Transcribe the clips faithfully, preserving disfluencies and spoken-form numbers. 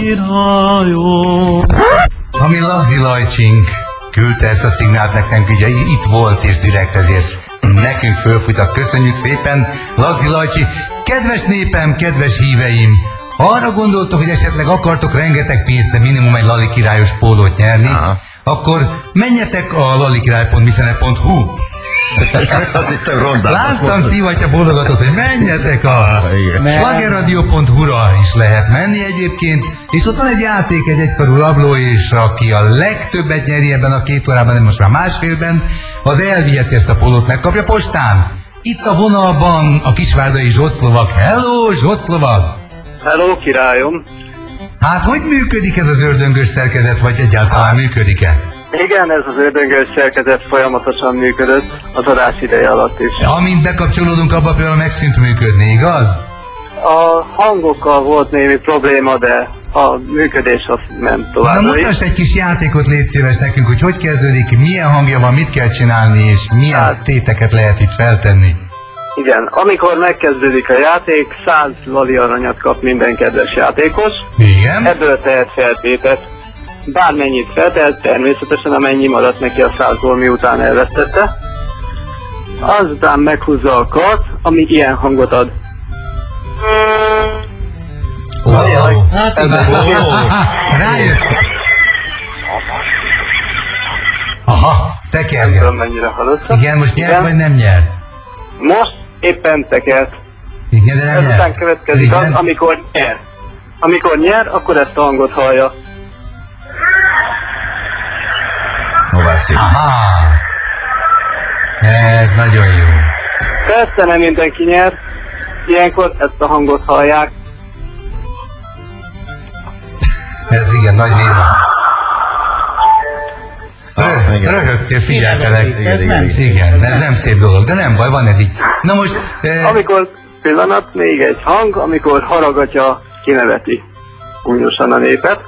királyom. Ami Lagzi Lajcsink küldte ezt a szignált nekünk, ugye itt volt és direkt, ezért nekünk fölfújtak. Köszönjük szépen, Lagzi Lajcsi. Kedves népem, kedves híveim, ha arra gondoltok, hogy esetleg akartok rengeteg pénzt, de minimum egy Lali királyos pólót nyerni, aha, akkor menjetek a lalikirály pont mifene pont hu. Láttam Szivatya bólogatott, hogy menjetek a slagerradio pont hu-ra is lehet menni egyébként, és ott van egy játék, egy egykarú rabló, és aki a legtöbbet nyeri ebben a két órában, de most már másfélben, az elviheti ezt a pólót, megkapja postán. Itt a vonalban a kisvárdai Zsoclovak. Hello, Zsoclovak! Hello, királyom! Hát, hogy működik ez az ördöngös szerkezet, vagy egyáltalán működik-e? Igen, ez az ördöngös szerkezet folyamatosan működött az adás ideje alatt is. Amint bekapcsolódunk, abban például megszűnt működni, igaz? A hangokkal volt némi probléma, de a működés az ment tovább. Na mutass egy kis játékot, légy szíves nekünk, hogy hogy kezdődik, milyen hangja van, mit kell csinálni, és milyen hát, téteket lehet itt feltenni. Igen, amikor megkezdődik a játék, száz lali aranyat kap minden kedves játékos. Igen. Ebből tehet feltétet. Bármennyit feltehet, természetesen amennyi maradt neki a százból, miután elvesztette. Azután meghúzza a kart, ami ilyen hangot ad. Oh, oh. Hát, oh, rájött. Aha, tekerje. Igen, most nyert igen, vagy nem nyert? Most éppen tekert. Igen, de nem ezután nyert. Következik igen, az, amikor nyer. Amikor nyer, akkor ezt a hangot hallja. Ováció. Aha. Ez nagyon jó. Persze nem mindenki nyer. Ilyenkor ezt a hangot hallják. Ez igen, nagy néma. Röhögtél, figyeltelek. Ez nem szép. Igen, ez nem szép dolog, de nem baj, van ez így. Na most... Eh... Amikor pillanat, még egy hang, amikor haragatja, kineveti gúnyosan a népet.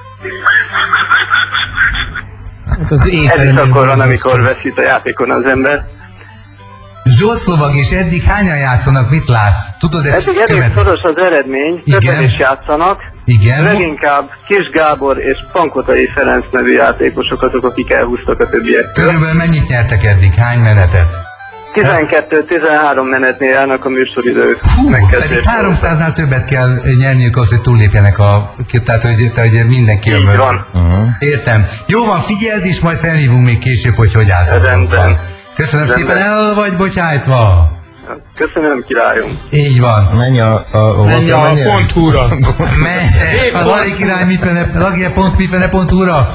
Az ez is akkor van, amikor veszít a játékon az ember. Zsolclovag, és eddig hányan játszanak, mit látsz? Tudod, ez eddig elég szoros az eredmény, többen is játszanak. Igen. Leginkább Kis Gábor és Pankotai Ferenc nevű játékosok azok, akik elhúztak a többiek. Körülbelül mennyit nyertek eddig? Hány menetet? tizenkettő-tizenhárom menetnél állnak a műsoridők. Hú, pedig háromszáznál többet kell nyerniük ahhoz, hogy túllépjenek a... Tehát, hogy, hogy mindenki így van. Uh-huh. Értem. Jó van, figyeld is, majd felhívunk még később, hogy hogy állsz. Rendben. Köszönöm Rendben. szépen, el vagy bocsájtva. Köszönöm, királyom. Így van. Menj a, a, a, Menj a pont húra. Menj a Lali király mifene, Lagia pont mifene pont húra.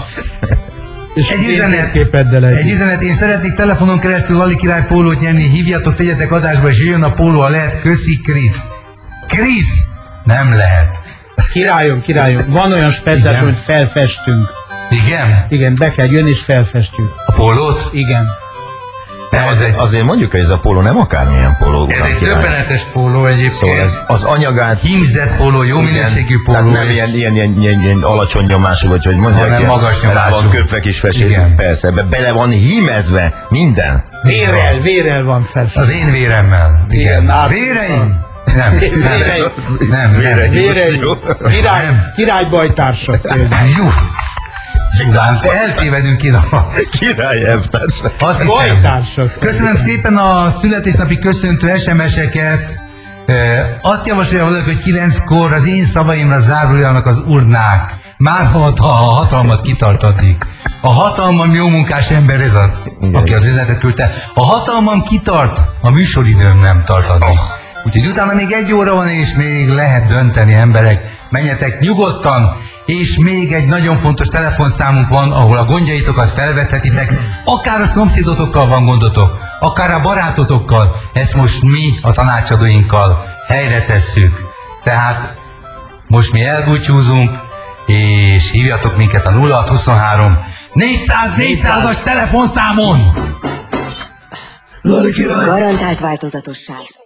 Egy üzenet, egy üzenet, én szeretnék telefonon keresztül Lali király pólót nyerni, hívjatok, tegyetek adásba, és jöjjön a póló, ha lehet, köszi Krisz. Krisz! Nem lehet. Királyom, királyom, van olyan speciális, hogy felfestünk. Igen? Igen, be kell jönni és felfestjük. A pólót? Igen. De az egy... Azért mondjuk, hogy ez a póló nem akármilyen póló. Ez egy többenetes póló egyébként. Szóval ez az anyagát... Hímzett póló, jó minőségű póló. Tehát nem ilyen, ilyen, ilyen, ilyen, ilyen alacsony nyomású, vagy hogy mondják, hanem magas nyomású. Rá van köpve kis feség, persze, be, bele van hímezve minden. Vérrel, vérrel van felfestve. Az én véremmel. Igen. Igen. Véreim? Nem. Nem. Nem. Véreim. Király, királybajtársak például. Jó. Zsugán, eltévedünk ide a király elvtársak. Köszönöm szépen a születésnapi köszöntő es em es-eket. E, azt javasolja valaki, hogy kilenckor az én szavaimra záruljanak az urnák. Már ha a hatalmat kitart addig. A hatalmam jó munkás ember, ez az, aki az üzenetet küldte. A hatalmam kitart, a műsoridőm nem tart addig. Úgyhogy utána még egy óra van, és még lehet dönteni, emberek. Menjetek nyugodtan, és még egy nagyon fontos telefonszámunk van, ahol a gondjaitokat felvethetitek, akár a szomszédotokkal van gondotok, akár a barátotokkal, ezt most mi a tanácsadóinkkal helyre tesszük. Tehát most mi elbúcsúzunk, és hívjatok minket a nulla hat huszonhárom négyszáz négyszázas telefonszámon! Garantált változatosság.